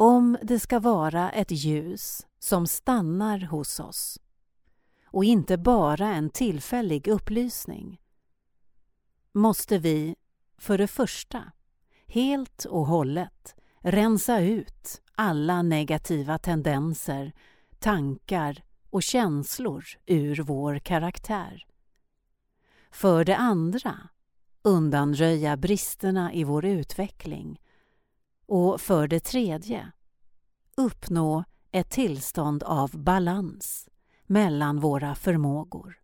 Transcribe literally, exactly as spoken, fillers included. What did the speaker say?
Om det ska vara ett ljus som stannar hos oss och inte bara en tillfällig upplysning, måste vi för det första helt och hållet rensa ut alla negativa tendenser, tankar och känslor ur vår karaktär. För det andra undanröja bristerna i vår utveckling och för det tredje uppnå ett tillstånd av balans mellan våra förmågor.